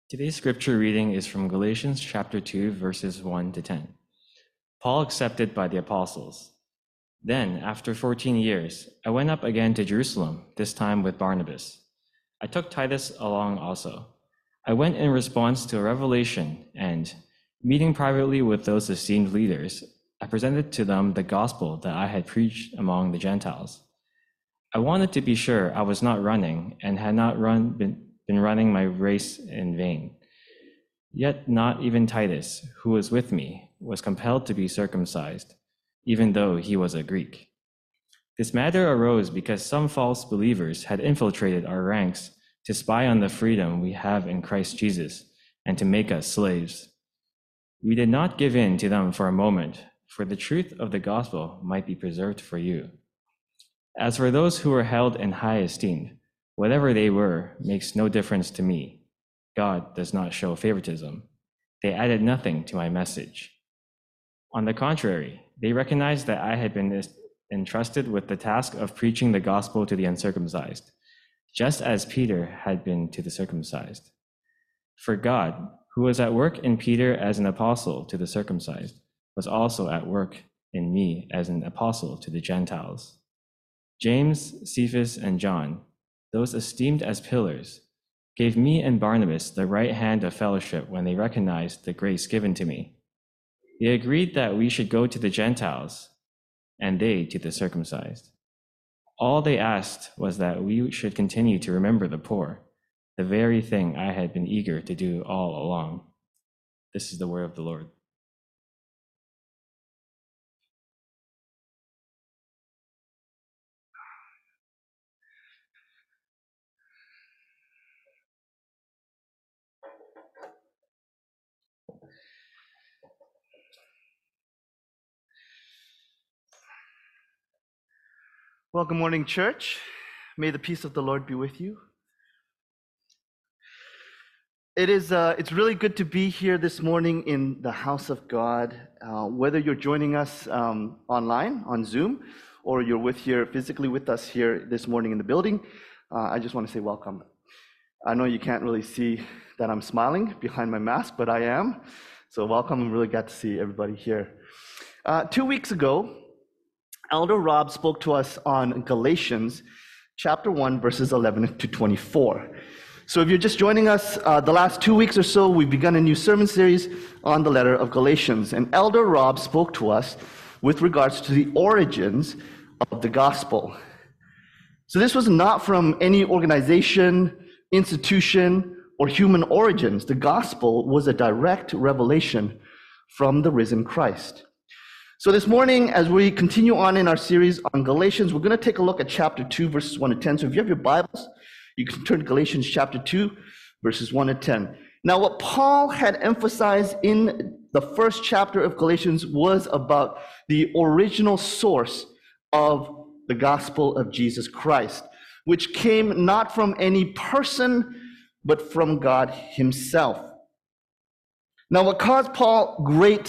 Today's scripture reading is from Galatians chapter 2, verses 1 to 10. Paul accepted by the apostles. Then, after 14 years, I went up again to Jerusalem, this time with Barnabas. I took Titus along also. I went in response to a revelation and, meeting privately with those esteemed leaders, I presented to them the gospel that I had preached among the Gentiles. I wanted to be sure I was not running and had not been running my race in vain. Yet not even Titus, who was with me, was compelled to be circumcised, even though he was a Greek. This matter arose because some false believers had infiltrated our ranks to spy on the freedom we have in Christ Jesus and to make us slaves. We did not give in to them for a moment, for the truth of the gospel might be preserved for you. As for those who were held in high esteem, whatever they were makes no difference to me. God does not show favoritism. They added nothing to my message. On the contrary, they recognized that I had been entrusted with the task of preaching the gospel to the uncircumcised, just as Peter had been to the circumcised. For God, who was at work in Peter as an apostle to the circumcised, was also at work in me as an apostle to the Gentiles. James, Cephas, and John, those esteemed as pillars, gave me and Barnabas the right hand of fellowship when they recognized the grace given to me. They agreed that we should go to the Gentiles, and they to the circumcised. All they asked was that we should continue to remember the poor, the very thing I had been eager to do all along. This is the word of the Lord. Well, good morning, church. May the peace of the Lord be with you. It's really good to be here this morning in the house of God. Whether you're joining us online on Zoom or you're physically with us here this morning in the building, I just want to say welcome. I know you can't really see that I'm smiling behind my mask, but I am. So welcome. I'm really glad to see everybody here. 2 weeks ago, Elder Rob spoke to us on Galatians chapter 1, verses 11 to 24. So if you're just joining us, the last 2 weeks or so, we've begun a new sermon series on the letter of Galatians. And Elder Rob spoke to us with regards to the origins of the gospel. So this was not from any organization, institution, or human origins. The gospel was a direct revelation from the risen Christ. So this morning, as we continue on in our series on Galatians, we're going to take a look at chapter 2, verses 1 to 10. So if you have your Bibles, you can turn to Galatians chapter 2, verses 1 to 10. Now, what Paul had emphasized in the first chapter of Galatians was about the original source of the gospel of Jesus Christ, which came not from any person, but from God himself. Now, what caused Paul great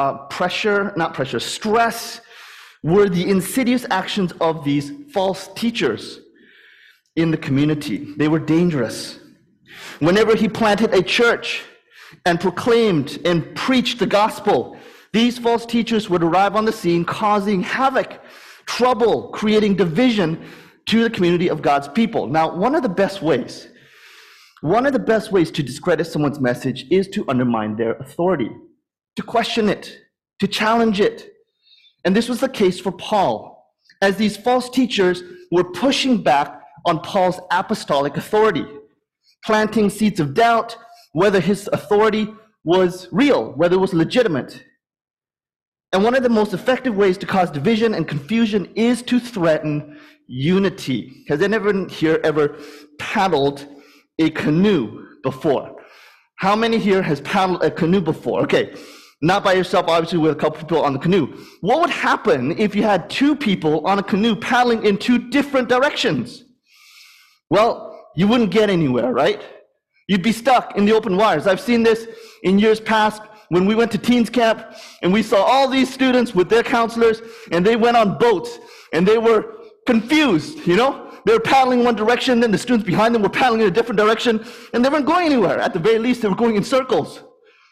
stress, were the insidious actions of these false teachers in the community. They were dangerous. Whenever he planted a church and proclaimed and preached the gospel, these false teachers would arrive on the scene, causing havoc, trouble, creating division to the community of God's people. Now, one of the best ways to discredit someone's message is to undermine their authority, to question it, to challenge it. And this was the case for Paul, as these false teachers were pushing back on Paul's apostolic authority, planting seeds of doubt whether his authority was real, whether it was legitimate. And one of the most effective ways to cause division and confusion is to threaten unity. Has anyone here ever paddled a canoe before? How many here has paddled a canoe before? Okay, not by yourself, obviously with a couple people on the canoe. What would happen if you had two people on a canoe paddling in two different directions? Well, you wouldn't get anywhere, right? You'd be stuck in the open waters. I've seen this in years past when we went to teens camp and we saw all these students with their counselors and they went on boats and they were confused, They were paddling one direction, then the students behind them were paddling in a different direction, and they weren't going anywhere. At the very least, they were going in circles.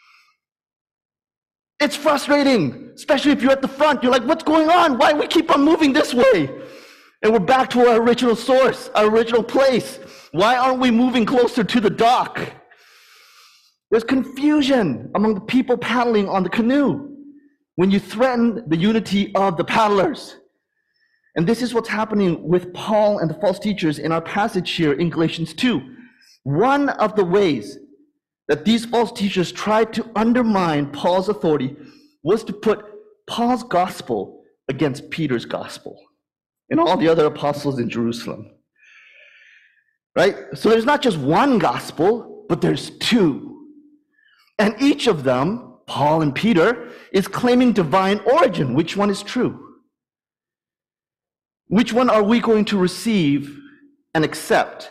It's frustrating, especially if you're at the front. You're like, what's going on? Why do we keep on moving this way? And we're back to our original source, our original place. Why aren't we moving closer to the dock? There's confusion among the people paddling on the canoe when you threaten the unity of the paddlers. And this is what's happening with Paul and the false teachers in our passage here in Galatians 2. One of the ways that these false teachers tried to undermine Paul's authority was to put Paul's gospel against Peter's gospel and all the other apostles in Jerusalem. Right? So there's not just one gospel, but there's two. And each of them, Paul and Peter, is claiming divine origin. Which one is true? Which one are we going to receive and accept?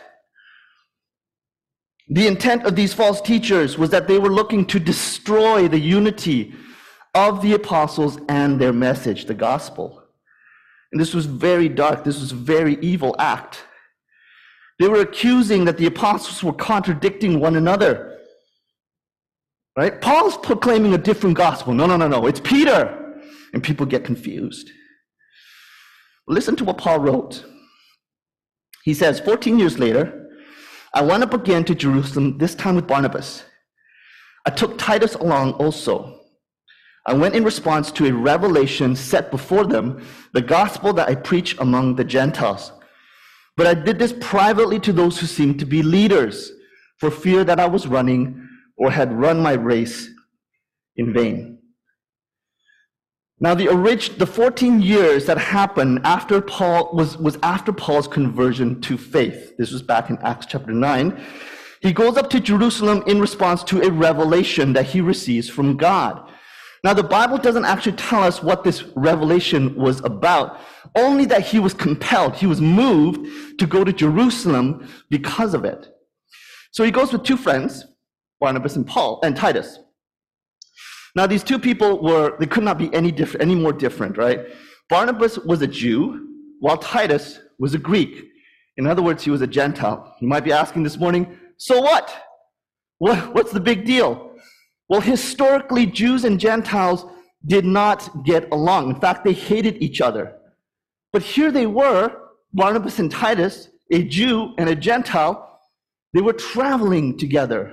The intent of these false teachers was that they were looking to destroy the unity of the apostles and their message, the gospel. And this was very dark. This was a very evil act. They were accusing that the apostles were contradicting one another. Right? Paul's proclaiming a different gospel. No, it's Peter. And people get confused. Listen to what Paul wrote. He says, 14 years later, I went up again to Jerusalem, this time with Barnabas. I took Titus along also. I went in response to a revelation set before them, the gospel that I preach among the Gentiles. But I did this privately to those who seemed to be leaders, for fear that I was running or had run my race in vain. Now, the 14 years that happened after Paul was after Paul's conversion to faith. This was back in Acts chapter 9. He goes up to Jerusalem in response to a revelation that he receives from God. Now, the Bible doesn't actually tell us what this revelation was about, only that he was compelled, he was moved to go to Jerusalem because of it. So he goes with two friends, Barnabas and Paul and Titus. Now, these two people they could not be any more different, right? Barnabas was a Jew, while Titus was a Greek. In other words, he was a Gentile. You might be asking this morning, so what? What's the big deal? Well, historically, Jews and Gentiles did not get along. In fact, they hated each other. But here they were, Barnabas and Titus, a Jew and a Gentile, they were traveling together.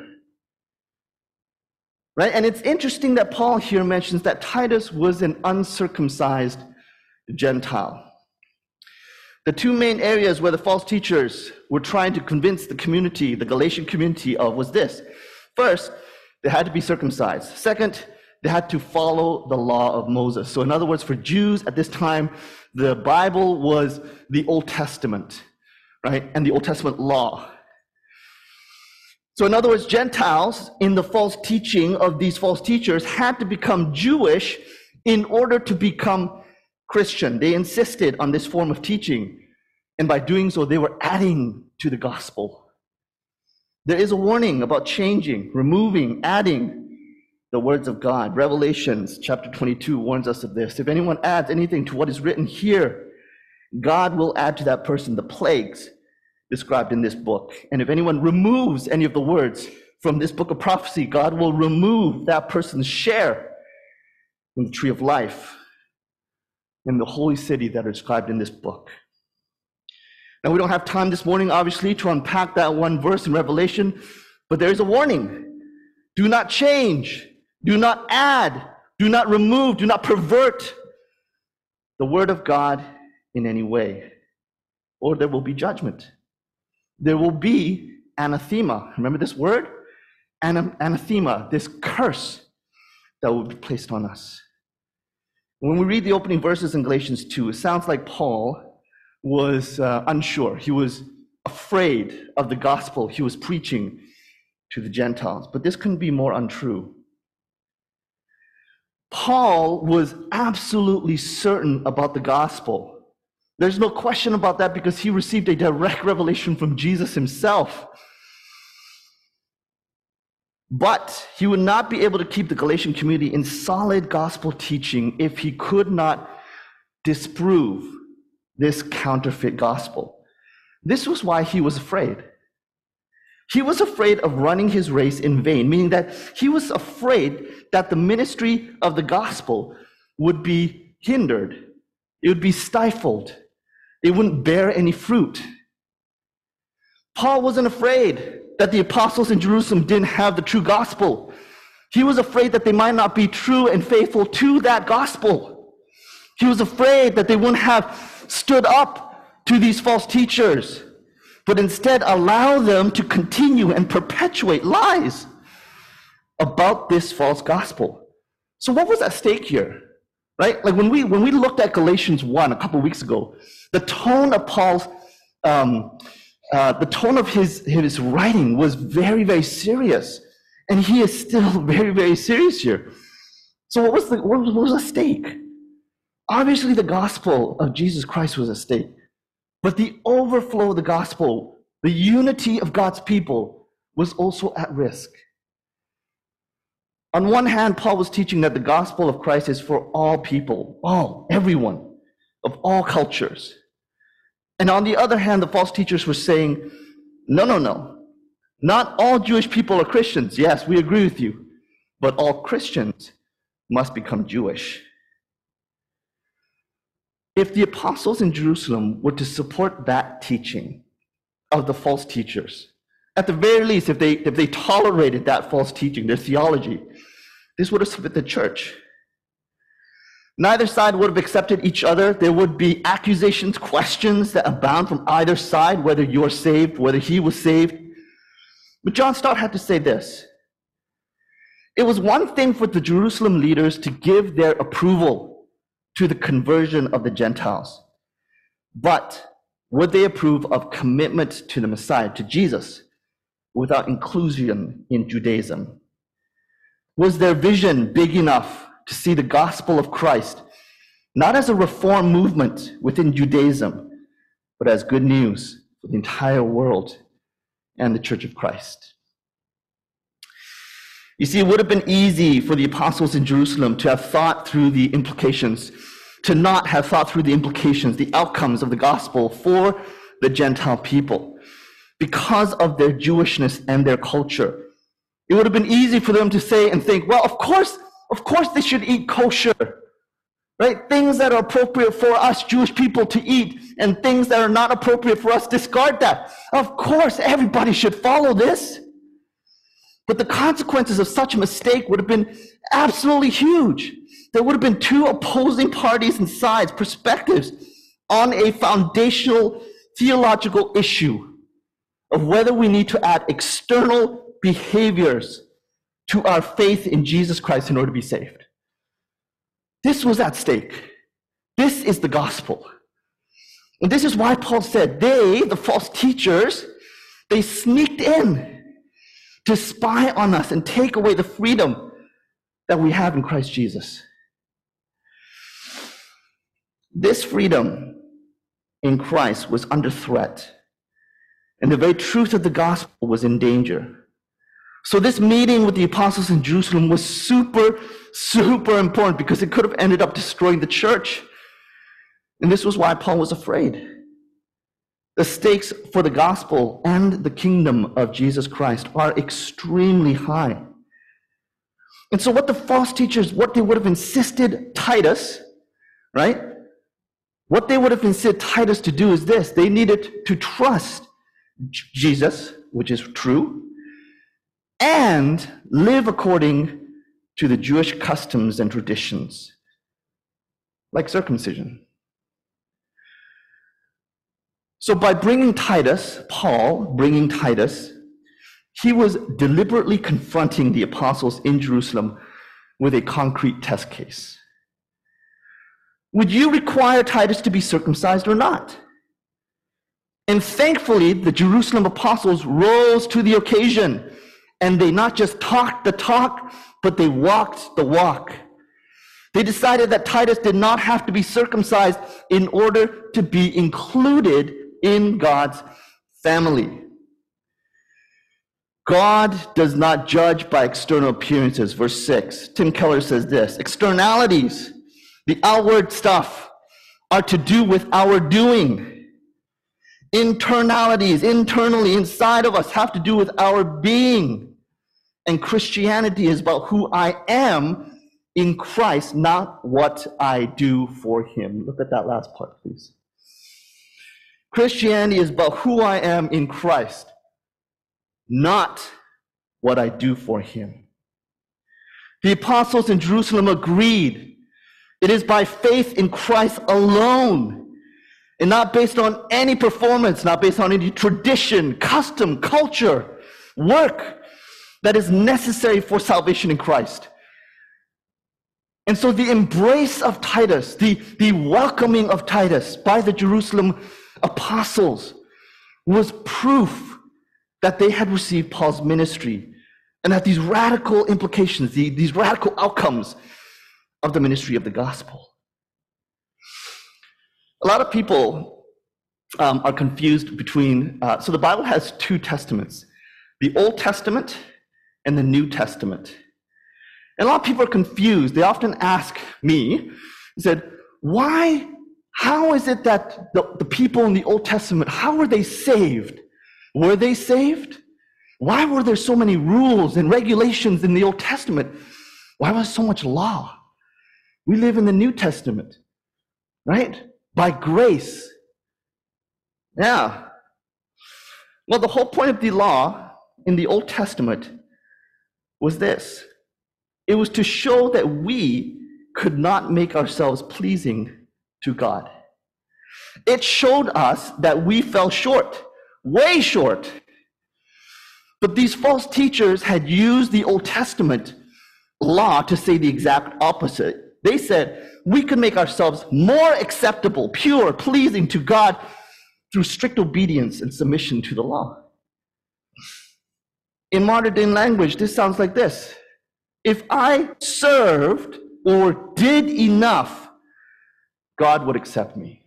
Right? And it's interesting that Paul here mentions that Titus was an uncircumcised Gentile. The two main areas where the false teachers were trying to convince the community, the Galatian community, of was this. First, they had to be circumcised. Second, they had to follow the law of Moses. So in other words, for Jews at this time, the Bible was the Old Testament, right? And the Old Testament law. So in other words, Gentiles, in the false teaching of these false teachers, had to become Jewish in order to become Christian. They insisted on this form of teaching. And by doing so, they were adding to the gospel. There is a warning about changing, removing, adding the words of God. Revelations chapter 22 warns us of this. If anyone adds anything to what is written here, God will add to that person the plagues described in this book. And if anyone removes any of the words from this book of prophecy, God will remove that person's share in the tree of life, in the holy city that are described in this book. Now, we don't have time this morning, obviously, to unpack that one verse in Revelation, but there is a warning. Do not change, do not add, do not remove, do not pervert the word of God in any way, or there will be judgment. There will be anathema. Remember this word? Anathema, this curse that will be placed on us. When we read the opening verses in Galatians 2, it sounds like Paul was unsure. He was afraid of the gospel he was preaching to the Gentiles. But this couldn't be more untrue. Paul was absolutely certain about the gospel. There's no question about that because he received a direct revelation from Jesus himself. But he would not be able to keep the Galatian community in solid gospel teaching if he could not disprove this counterfeit gospel. This was why he was afraid. He was afraid of running his race in vain, meaning that he was afraid that the ministry of the gospel would be hindered. It would be stifled. It wouldn't bear any fruit. Paul wasn't afraid that the apostles in Jerusalem didn't have the true gospel. He was afraid that they might not be true and faithful to that gospel. He was afraid that they wouldn't have stood up to these false teachers, but instead allow them to continue and perpetuate lies about this false gospel. So what was at stake here? Right? Like when we looked at Galatians 1 a couple weeks ago, the tone of Paul's the tone of his writing was very, very serious. And he is still very, very serious here. So what was at stake? Obviously, the gospel of Jesus Christ was at stake. But the overflow of the gospel, the unity of God's people, was also at risk. On one hand, Paul was teaching that the gospel of Christ is for all people, everyone, of all cultures. And on the other hand, the false teachers were saying, no. Not all Jewish people are Christians. Yes, we agree with you. But all Christians must become Jewish. If the apostles in Jerusalem were to support that teaching of the false teachers, at the very least, if they tolerated that false teaching, their theology, this would have split the church. Neither side would have accepted each other. There would be accusations, questions that abound from either side, whether you're saved, whether he was saved. But John Stott had to say this. It was one thing for the Jerusalem leaders to give their approval to the conversion of the Gentiles. But would they approve of commitment to the Messiah, to Jesus, without inclusion in Judaism? Was their vision big enough to see the gospel of Christ, not as a reform movement within Judaism, but as good news for the entire world and the Church of Christ? You see, it would have been easy for the apostles in Jerusalem to have thought through the implications, to not have thought through the implications, the outcomes of the gospel for the Gentile people, because of their Jewishness and their culture. It would have been easy for them to say and think, well, of course they should eat kosher, right? Things that are appropriate for us Jewish people to eat and things that are not appropriate for us, discard that. Of course, everybody should follow this. But the consequences of such a mistake would have been absolutely huge. There would have been two opposing parties and sides, perspectives on a foundational theological issue of whether we need to add external behaviors to our faith in Jesus Christ in order to be saved. This was at stake. This is the gospel. And this is why Paul said the false teachers, they sneaked in to spy on us and take away the freedom that we have in Christ Jesus. This freedom in Christ was under threat, and the very truth of the gospel was in danger. So this meeting with the apostles in Jerusalem was super, super important because it could have ended up destroying the church. And this was why Paul was afraid. The stakes for the gospel and the kingdom of Jesus Christ are extremely high. And so what the false teachers, what they would have insisted Titus, right? What they would have insisted Titus to do is this. They needed to trust Jesus, which is true, and live according to the Jewish customs and traditions, like circumcision. So by Paul bringing Titus, he was deliberately confronting the apostles in Jerusalem with a concrete test case. Would you require Titus to be circumcised or not? And thankfully, the Jerusalem apostles rose to the occasion, and they not just talked the talk, but they walked the walk. They decided that Titus did not have to be circumcised in order to be included in God's family. God does not judge by external appearances. Verse 6, Tim Keller says this: externalities, the outward stuff, are to do with our doing. internalities, internally inside of us, have to do with our being. And Christianity is about who I am in Christ, not what I do for him. Look at that last part, please. Christianity is about who I am in Christ, not what I do for him. The apostles in Jerusalem agreed. It is by faith in Christ alone, and not based on any performance, not based on any tradition, custom, culture, work that is necessary for salvation in Christ. And so the embrace of Titus, the welcoming of Titus by the Jerusalem apostles was proof that they had received Paul's ministry and that these radical implications, these radical outcomes of the ministry of the gospel. A lot of people are confused between, so the Bible has two testaments, the Old Testament and the New Testament. And a lot of people are confused. They often ask me, they said, how is it that the people in the Old Testament, how were they saved? Were they saved? Why were there so many rules and regulations in the Old Testament? Why was so much law? We live in the New Testament, right? By grace. Yeah. Well, the whole point of the law in the Old Testament was this. It was to show that we could not make ourselves pleasing to God. It showed us that we fell short, way short. But these false teachers had used the Old Testament law to say the exact opposite. They said we could make ourselves more acceptable, pure, pleasing to God through strict obedience and submission to the law. In modern day language, this sounds like this. If I served or did enough, God would accept me.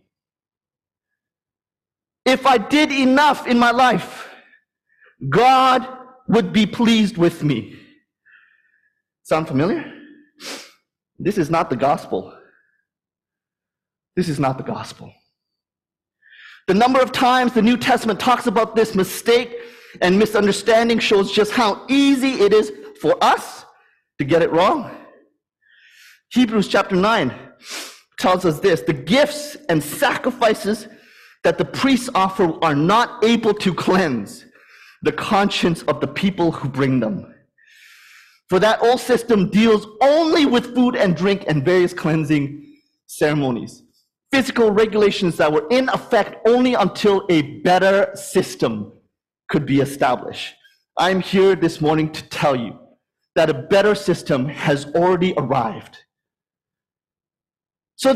If I did enough in my life, God would be pleased with me. Sound familiar? This is not the gospel. This is not the gospel. The number of times the New Testament talks about this mistake and misunderstanding shows just how easy it is for us to get it wrong. Hebrews chapter 9 tells us this: the gifts and sacrifices that the priests offer are not able to cleanse the conscience of the people who bring them. For that old system deals only with food and drink and various cleansing ceremonies. Physical regulations that were in effect only until a better system could be established. I'm here this morning to tell you that a better system has already arrived. So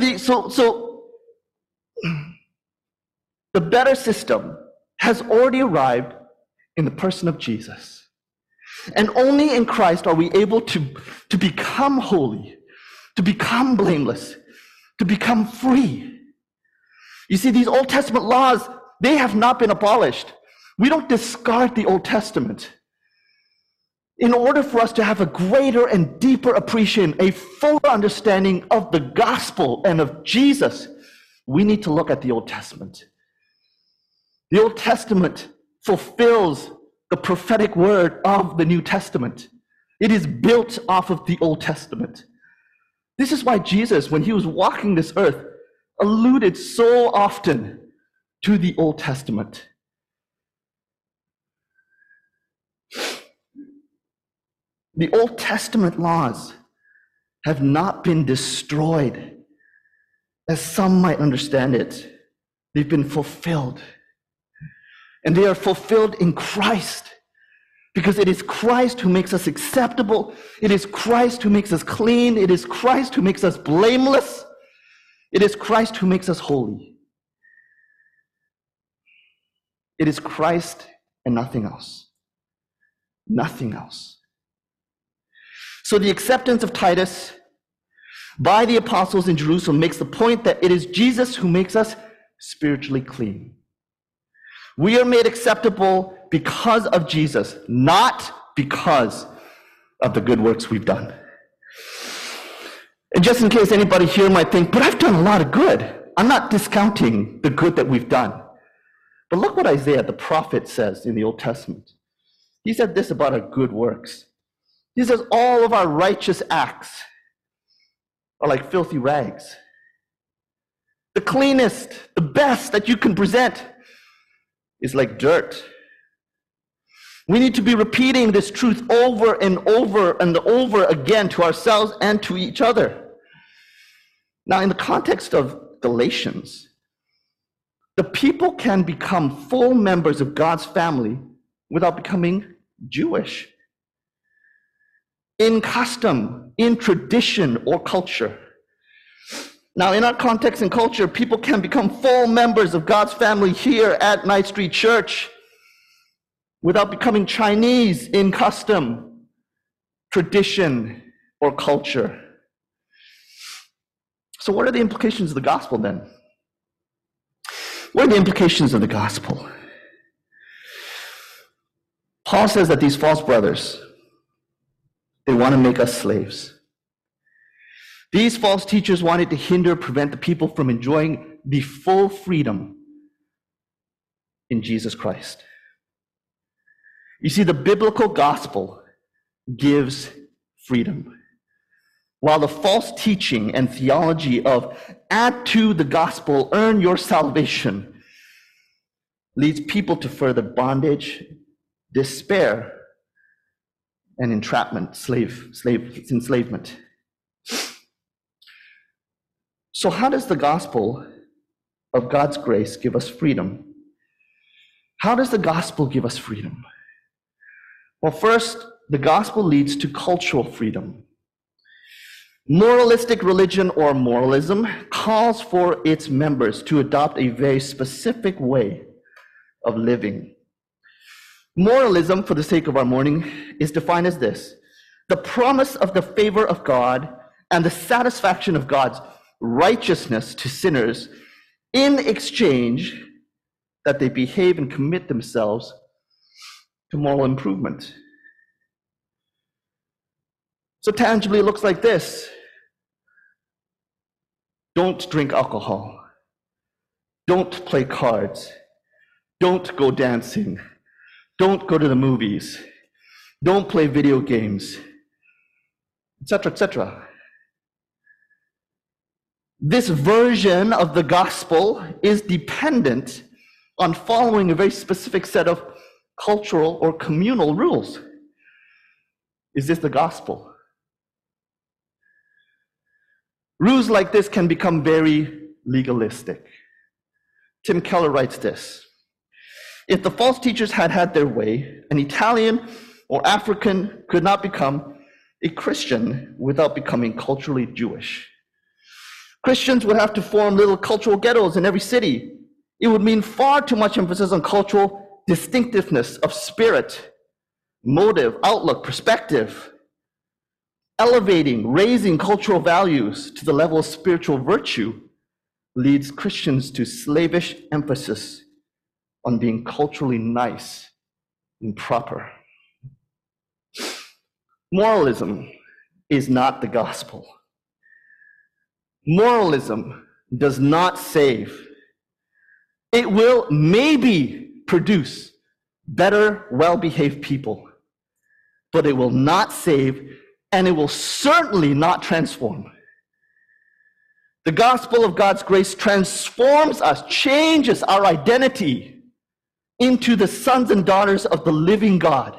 the better system has already arrived in the person of Jesus. And only in Christ are we able to become holy, to become blameless, to become free. You see, these Old Testament laws, they have not been abolished. We don't discard the Old Testament. In order for us to have a greater and deeper appreciation, a fuller understanding of the gospel and of Jesus, we need to look at the Old Testament. The Old Testament fulfills the prophetic word of the New Testament. It is built off of the Old Testament. This is why Jesus, when he was walking this earth, alluded so often to the Old Testament. The Old Testament laws have not been destroyed, as some might understand it. They've been fulfilled. And they are fulfilled in Christ, because it is Christ who makes us acceptable. It is Christ who makes us clean. It is Christ who makes us blameless. It is Christ who makes us holy. It is Christ and nothing else. Nothing else. So the acceptance of Titus by the apostles in Jerusalem makes the point that it is Jesus who makes us spiritually clean. We are made acceptable because of Jesus, not because of the good works we've done. And just in case anybody here might think, but I've done a lot of good. I'm not discounting the good that we've done. But look what Isaiah, the prophet, says in the Old Testament. He said this about our good works. He says, all of our righteous acts are like filthy rags. The cleanest, the best that you can present is like dirt. We need to be repeating this truth over and over and over again to ourselves and to each other. Now, in the context of Galatians, the people can become full members of God's family without becoming Jewish. In custom, in tradition, or culture. Now, in our context and culture, people can become full members of God's family here at Knight Street Church without becoming Chinese in custom, tradition, or culture. So what are the implications of the gospel then? What are the implications of the gospel? Paul says that these false brothers, they want to make us slaves. These false teachers wanted to prevent the people from enjoying the full freedom in Jesus Christ. You see, the biblical gospel gives freedom, while the false teaching and theology of add to the gospel, earn your salvation, leads people to further bondage, despair, and entrapment, enslavement. So how does the gospel of God's grace give us freedom? How does the gospel give us freedom? Well, first, the gospel leads to cultural freedom. Moralistic religion or moralism calls for its members to adopt a very specific way of living. Moralism, for the sake of our morning, is defined as this: the promise of the favor of God and the satisfaction of God's righteousness to sinners in exchange that they behave and commit themselves to moral improvement. So tangibly, it looks like this: don't drink alcohol, don't play cards, don't go dancing, don't go to the movies, don't play video games, etc., etc. This version of the gospel is dependent on following a very specific set of cultural or communal rules. Is this the gospel? Rules like this can become very legalistic. Tim Keller writes this: if the false teachers had had their way, an Italian or African could not become a Christian without becoming culturally Jewish. Christians would have to form little cultural ghettos in every city. It would mean far too much emphasis on cultural distinctiveness of spirit, motive, outlook, perspective. Elevating, raising cultural values to the level of spiritual virtue leads Christians to slavish emphasis on being culturally nice and proper. Moralism is not the gospel. Moralism does not save. It will maybe produce better, well-behaved people, but it will not save, and it will certainly not transform. The gospel of God's grace transforms us, changes our identity into the sons and daughters of the living God.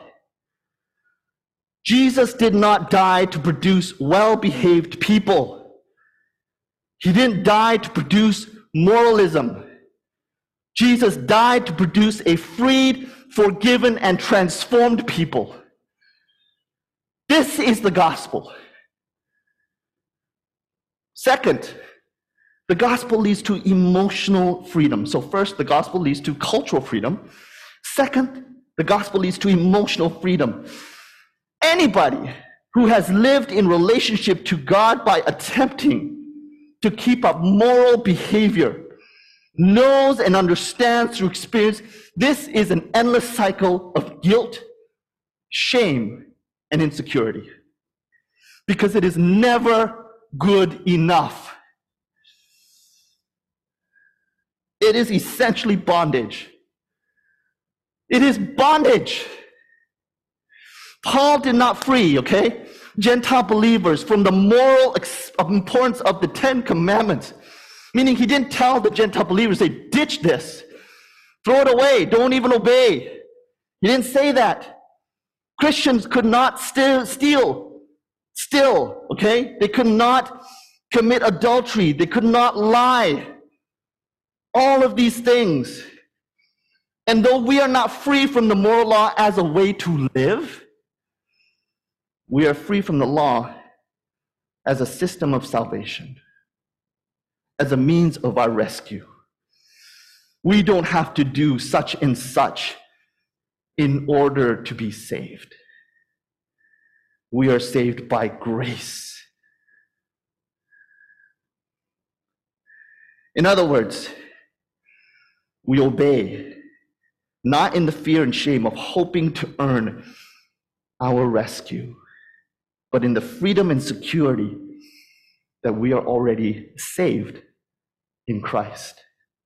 Jesus did not die to produce well-behaved people. He didn't die to produce moralism. Jesus died to produce a freed, forgiven, and transformed people. This is the gospel. Second, the gospel leads to emotional freedom. So first, the gospel leads to cultural freedom. Second, the gospel leads to emotional freedom. Anybody who has lived in relationship to God by attempting to keep up moral behavior knows and understands through experience this is an endless cycle of guilt, shame, and insecurity, because it is never good enough. It is essentially bondage It is bondage. Paul did not free, okay, Gentile believers from the moral importance of the Ten Commandments. Meaning he didn't tell the Gentile believers, say, ditch this, throw it away, don't even obey. He didn't say that. Christians could not steal, okay? They could not commit adultery. They could not lie. All of these things. And though we are not free from the moral law as a way to live, we are free from the law as a system of salvation, as a means of our rescue. We don't have to do such and such in order to be saved. We are saved by grace. In other words, we obey, not in the fear and shame of hoping to earn our rescue, but in the freedom and security that we are already saved in Christ.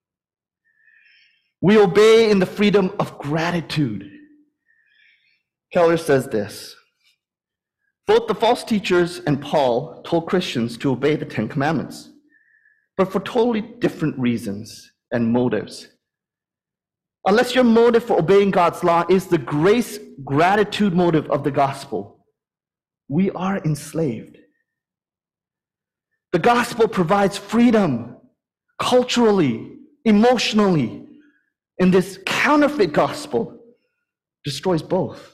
We obey in the freedom of gratitude. Keller says this: both the false teachers and Paul told Christians to obey the Ten Commandments, but for totally different reasons and motives. Unless your motive for obeying God's law is the grace, gratitude motive of the gospel, we are enslaved. The gospel provides freedom culturally, emotionally, and this counterfeit gospel destroys both.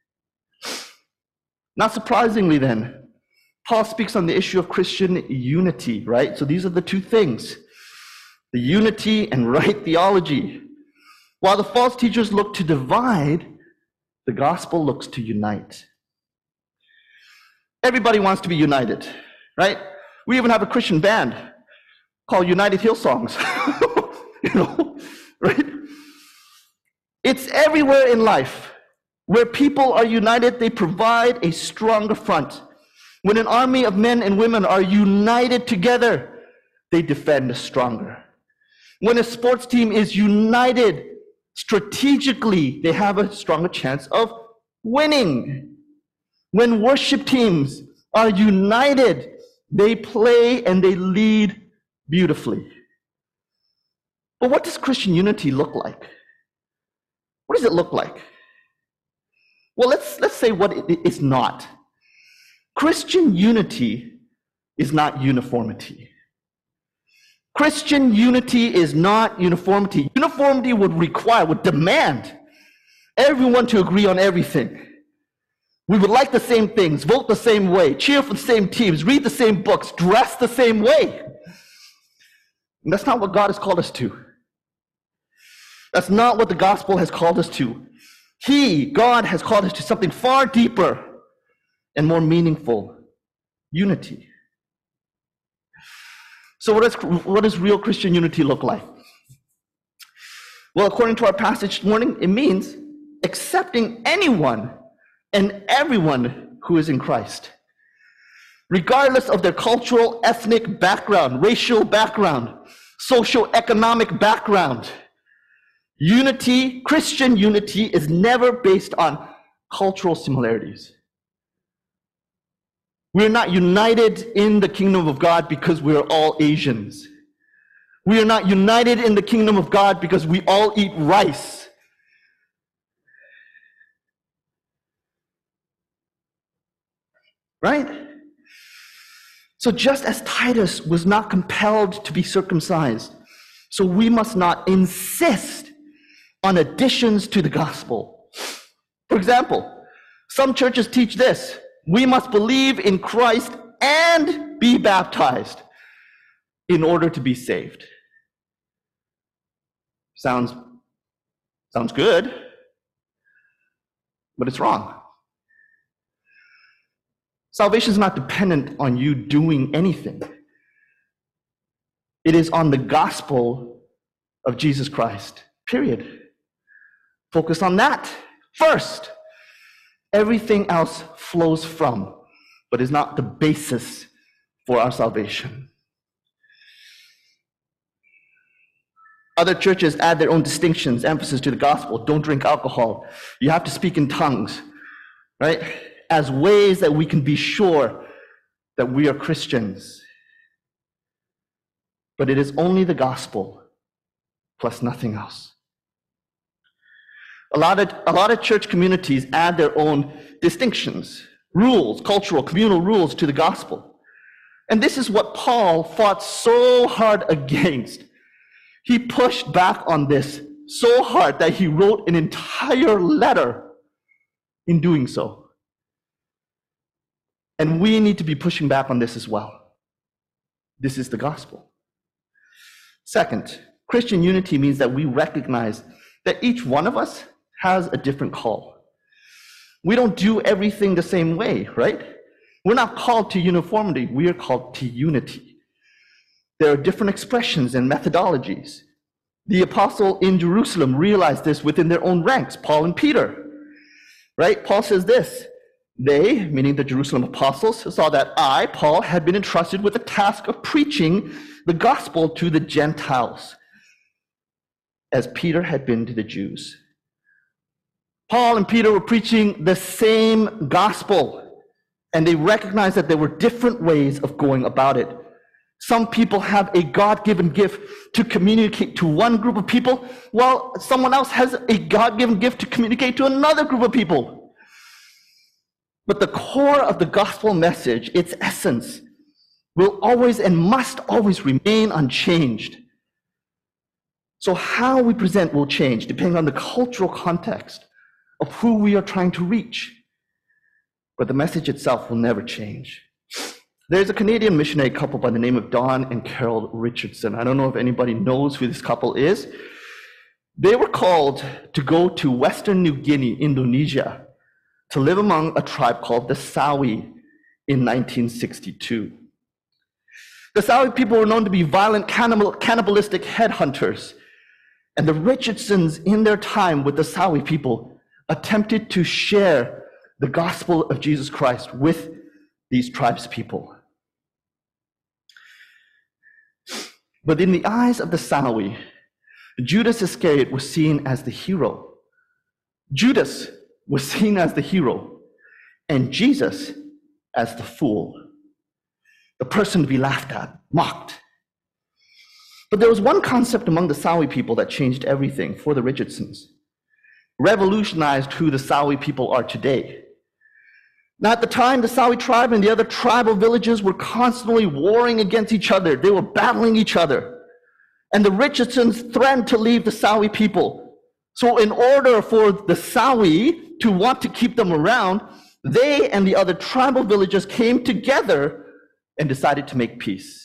Not surprisingly then, Paul speaks on the issue of Christian unity, right? So these are the two things, the unity and right theology. While the false teachers look to divide, the gospel looks to unite. Everybody wants to be united, right? We even have a Christian band called United Hillsongs, right? It's everywhere in life. Where people are united, they provide a stronger front. When an army of men and women are united together, they defend stronger. When a sports team is united strategically, they have a stronger chance of winning. When worship teams are united, they play and they lead beautifully. But what does Christian unity look like? What does it look like? Well, let's say what it is not. Christian unity is not uniformity. Christian unity is not uniformity. Uniformity would demand everyone to agree on everything. We would like the same things, vote the same way, cheer for the same teams, read the same books, dress the same way. And that's not what God has called us to. That's not what the gospel has called us to. God has called us to something far deeper and more meaningful: unity. So what does real Christian unity look like? Well, according to our passage this morning, it means accepting anyone and everyone who is in Christ, regardless of their cultural, ethnic background, racial background, socioeconomic background. Unity, Christian unity, is never based on cultural similarities. We are not united in the kingdom of God because we are all Asians. We are not united in the kingdom of God because we all eat rice. Right? So just as Titus was not compelled to be circumcised, so we must not insist on additions to the gospel. For example, some churches teach this: we must believe in Christ and be baptized in order to be saved. Sounds good, but it's wrong. Salvation is not dependent on you doing anything. It is on the gospel of Jesus Christ, period. Focus on that first. Everything else flows from, but is not the basis for our salvation. Other churches add their own distinctions, emphasis to the gospel. Don't drink alcohol. You have to speak in tongues, right? As ways that we can be sure that we are Christians. But it is only the gospel plus nothing else. A lot of church communities add their own distinctions, rules, cultural, communal rules to the gospel. And this is what Paul fought so hard against. He pushed back on this so hard that he wrote an entire letter in doing so. And we need to be pushing back on this as well. This is the gospel. Second, Christian unity means that we recognize that each one of us has a different call. We don't do everything the same way, right? We're not called to uniformity. We are called to unity. There are different expressions and methodologies. The apostle in Jerusalem realized this within their own ranks, Paul and Peter, right? Paul says this, they, meaning the Jerusalem apostles, saw that I, Paul, had been entrusted with the task of preaching the gospel to the Gentiles, as Peter had been to the Jews. Paul and Peter were preaching the same gospel, and they recognized that there were different ways of going about it. Some people have a God-given gift to communicate to one group of people, while someone else has a God-given gift to communicate to another group of people. But the core of the gospel message, its essence, will always and must always remain unchanged. So how we present will change depending on the cultural context of who we are trying to reach. But the message itself will never change. There's a Canadian missionary couple by the name of Don and Carol Richardson. I don't know if anybody knows who this couple is. They were called to go to Western New Guinea, Indonesia, to live among a tribe called the Sawi in 1962. The Sawi people were known to be violent, cannibalistic headhunters. And the Richardsons, in their time with the Sawi people, attempted to share the gospel of Jesus Christ with these tribes people. But in the eyes of the Sawi, Judas Iscariot was seen as the hero. Judas was seen as the hero, and Jesus as the fool, the person to be laughed at, mocked. But there was one concept among the Sawi people that changed everything for the Richardsons, revolutionized who the Sawi people are today. Now, at the time, the Sawi tribe and the other tribal villages were constantly warring against each other. They were battling each other. And the Richardsons threatened to leave the Sawi people. So in order for the Sawi to want to keep them around, they and the other tribal villages came together and decided to make peace.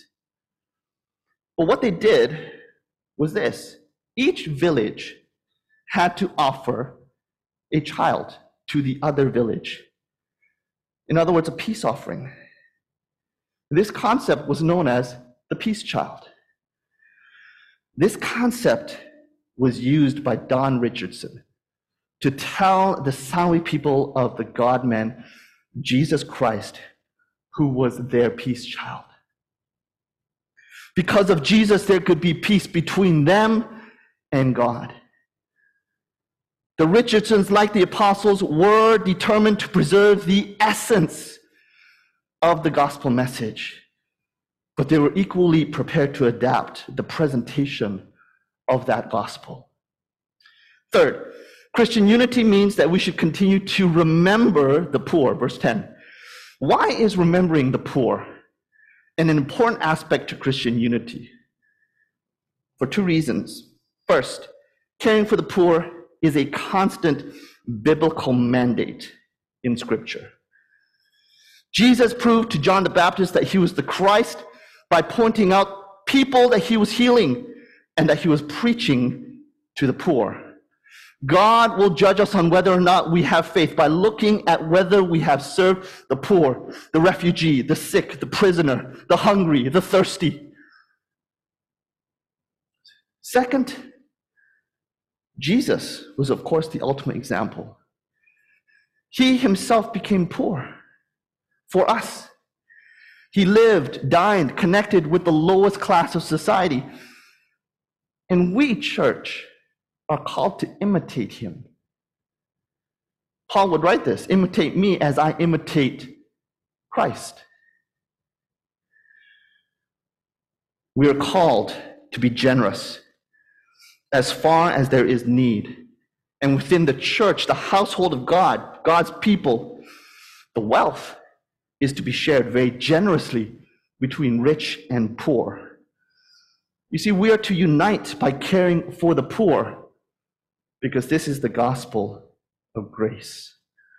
But what they did was this. Each village had to offer a child to the other village. In other words, a peace offering. This concept was known as the peace child. This concept was used by Don Richardson to tell the Sawi people of the God-man, Jesus Christ, who was their peace child. Because of Jesus, there could be peace between them and God. The Richardsons, like the apostles, were determined to preserve the essence of the gospel message, but they were equally prepared to adapt the presentation of that gospel. Third, Christian unity means that we should continue to remember the poor. Verse 10. Why is remembering the poor an important aspect to Christian unity? For two reasons. First, caring for the poor is a constant biblical mandate in Scripture. Jesus proved to John the Baptist that he was the Christ by pointing out people that he was healing and that he was preaching to the poor. God will judge us on whether or not we have faith by looking at whether we have served the poor, the refugee, the sick, the prisoner, the hungry, the thirsty. Second, Jesus was, of course, the ultimate example. He himself became poor for us. He lived, dined, connected with the lowest class of society. And we, church, are called to imitate him. Paul would write this, imitate me as I imitate Christ. We are called to be generous as far as there is need. And within the church, the household of God, God's people, the wealth is to be shared very generously between rich and poor. You see, we are to unite by caring for the poor because this is the gospel of grace.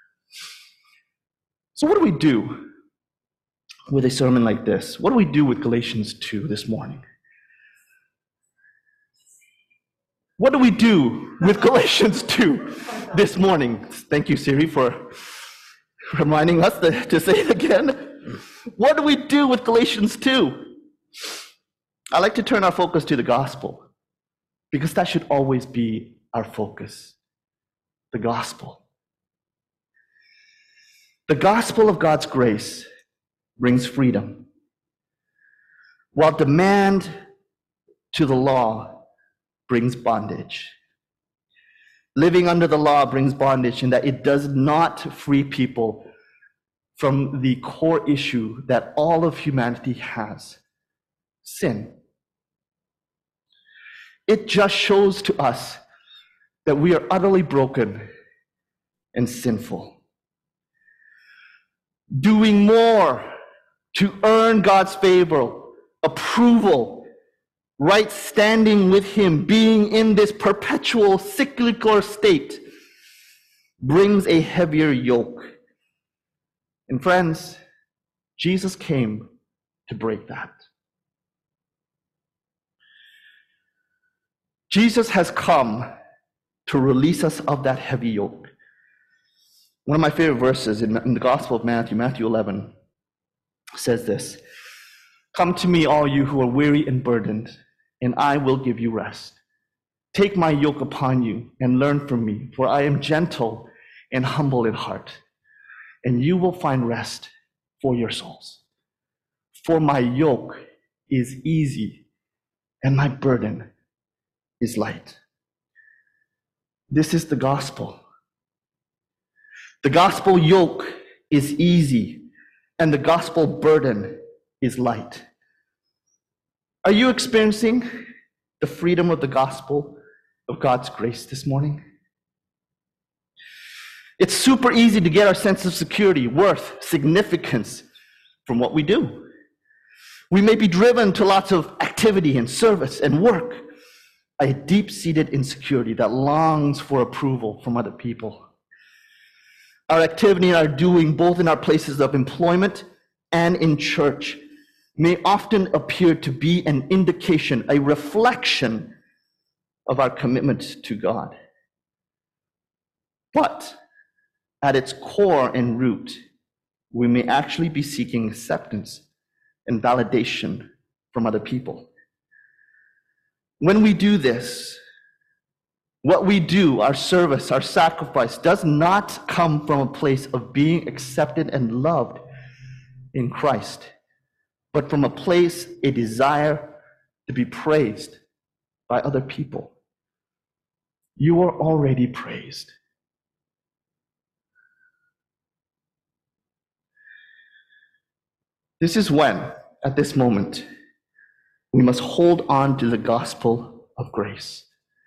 So what do we do with a sermon like this? What do we do with Galatians 2 this morning? What do we do with Galatians 2 this morning? Thank you, Siri, for reminding us to say it again. What do we do with Galatians 2? I like to turn our focus to the gospel because that should always be our focus. The gospel. The gospel of God's grace brings freedom, while demand to the law brings bondage. Living under the law brings bondage in that it does not free people from the core issue that all of humanity has: sin. It just shows to us that we are utterly broken and sinful. Doing more to earn God's favor, approval, right standing with him, being in this perpetual cyclical state brings a heavier yoke. And friends, Jesus came to break that. Jesus has come to release us of that heavy yoke. One of my favorite verses in the Gospel of Matthew, Matthew 11, says this: "Come to me, all you who are weary and burdened, and I will give you rest. Take my yoke upon you and learn from me, for I am gentle and humble in heart, and you will find rest for your souls. For my yoke is easy and my burden is light." This is the gospel. The gospel yoke is easy and the gospel burden is light. Are you experiencing the freedom of the gospel of God's grace this morning? It's super easy to get our sense of security, worth, significance from what we do. We may be driven to lots of activity and service and work, a deep-seated insecurity that longs for approval from other people. Our activity and our doing, both in our places of employment and in church, may often appear to be an indication, a reflection of our commitment to God. But at its core and root, we may actually be seeking acceptance and validation from other people. When we do this, what we do, our service, our sacrifice, does not come from a place of being accepted and loved in Christ, but from a place, a desire to be praised by other people. You are already praised. This is when, at this moment, we must hold on to the gospel of grace.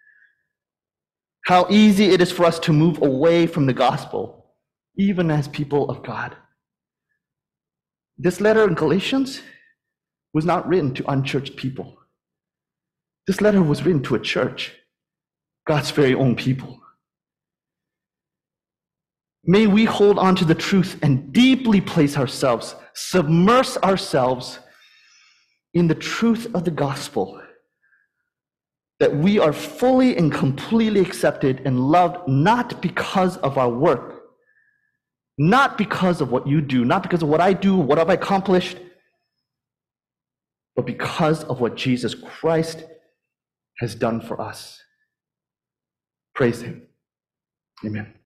How easy it is for us to move away from the gospel, even as people of God. This letter in Galatians was not written to unchurched people. This letter was written to a church, God's very own people. May we hold on to the truth and deeply place ourselves, submerge ourselves in the truth of the gospel, that we are fully and completely accepted and loved, not because of our work, not because of what you do, not because of what I do, what I've accomplished, but because of what Jesus Christ has done for us. Praise him. Amen.